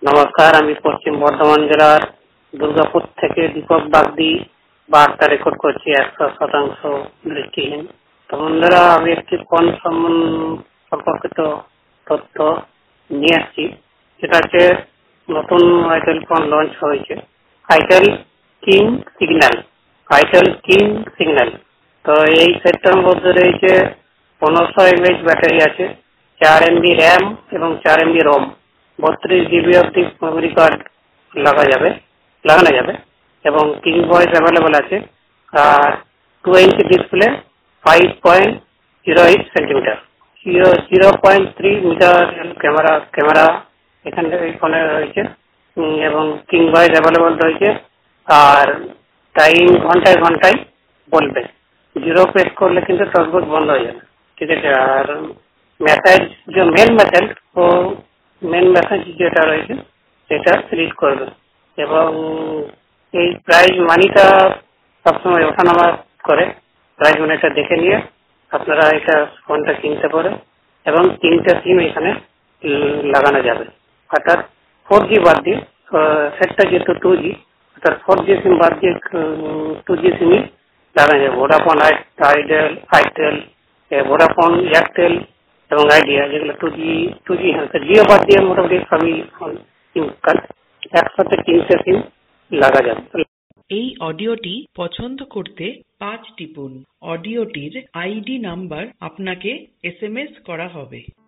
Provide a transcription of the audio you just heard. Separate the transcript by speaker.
Speaker 1: নমস্কার, আমি পশ্চিম বর্ধমান জেলার দুর্গাপুর থেকে দীপক বাগদি বার্তা রেকর্ড করছি 100% দৃষ্টিহীন। তো বন্ধুরা, আমি একটি ফোন সম্পর্কিত তথ্য নিয়ে আসছি। সেটা হচ্ছে নতুন আইটেল ফোন লঞ্চ হয়েছে, itel king signal. Itel king signal. তো এই সেটটার মধ্যে রয়েছে 1500 mAh ব্যাটারি আছে, 4 MB র্যাম এবং 4 MB রোম, 32 GB অব্দি মেমোরি কার্ড লাগানো যাবে এবং কিং ভয়েস অ্যাভেলেবল আছে। আর 2 inch display, 5.08 centimetre, 0.3 metre camera এখানে এই ফোনে রয়েছে এবং কিং ভয়েস অ্যাভেলেবল রয়েছে। আর টাইম ঘন্টায় ঘন্টায় বলবে, জিরো প্রেস করলে কিন্তু টর্চবুট বন্ধ হয়ে যাবে। ঠিক আছে। আর মেসেজ, যে মেন মেসেজ যেটা রয়েছে সেটা রিড করবে এবং এই প্রাইজ মানিটা সবসময় ওঠানামা করে। প্রাইজ মানিটা দেখে নিয়ে আপনারা এটা ফোনটা কিনতে পারে এবং 3টে সিম এখানে লাগানো যাবে। অর্থাৎ 4G বাদ দিয়ে, সেটটা যেহেতু 2G, অর্থাৎ 4G সিম বাদ দিয়ে 2G সিমই লাগানো যাবে। ভোডাফোন, আইটেল, ভোডাফোন, এয়ারটেল এবং আইডিয়া, যেগুলো 2G জিও বাদ দিয়ে মোটামুটি সবই ফোন একসাথে 3টে সিম লাগা যাবে।
Speaker 2: এই অডিওটি পছন্দ করতে 5 টিপুন। অডিওটির আইডি নাম্বার আপনাকে SMS করা হবে।